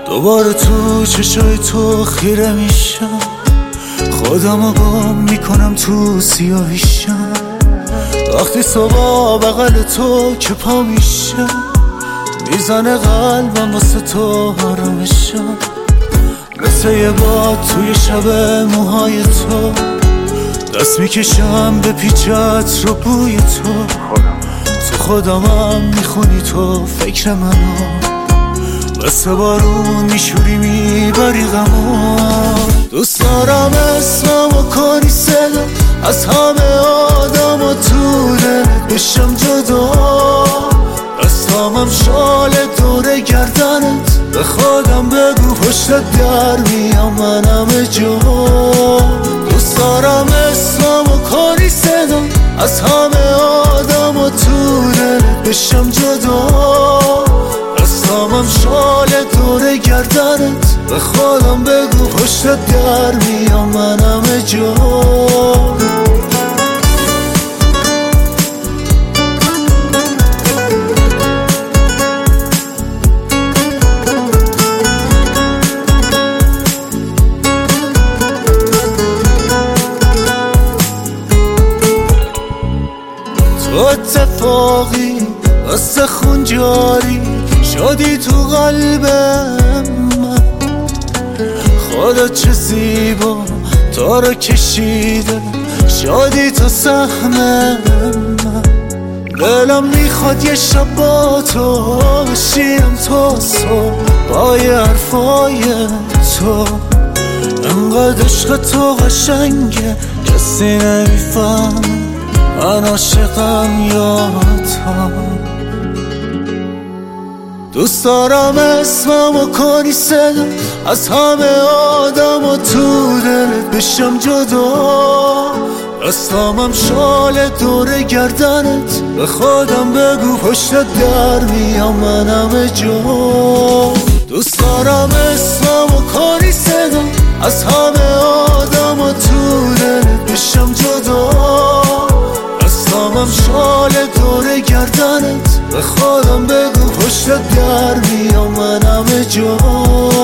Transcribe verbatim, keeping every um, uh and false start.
دوباره تو چشای تو خیره میشم، خودمو گم میکنم تو سیاهیشم. وقتی صبح بغل تو که پا میشم، میزنه قلبم واسه تو آرامشم. مثل یه باد توی شب موهای تو، دست میکشم به پیچت رو بوی تو. تو خودمم میخونی تو فکر منو، مثل بارون میشوری میبری غمو. دوست دارم اسممو کنی صدا از همه آدم و تو دلت بشم جدا. دستامم شال دور گردنت، به خودم بگو پشتت در میام من همه جا. دوست دارم اسممو کنی صدا از همه آدم و تو دلت بشم جدا. دستامم شال دور گردنت، به خودم بگو پشتت در میام من همه جا. تو اتفاقی واسه خون جاری شدی تو قلبم من. خودت چه زیبا تو رو کشیده شدی تو سهم من. دلم میخواد یه شب با تو بشیم تا صبح با یه حرفای تو. انقدر عشق تو قشنگه کسی نمیفهم من عاشقم یا تو. دوست دارم اسممو کنی صدا از همه آدم و تو دلت بشم جدا. دستامم شال دور گردنت، به خودم بگو پشتت در میام من همه جا. دوست دارم اسممو کنی صدا از همه آدم و تو دلت بشم جدا. دستامم شال دور گردنت، به خودم بگو پشتت در میام من همه جا.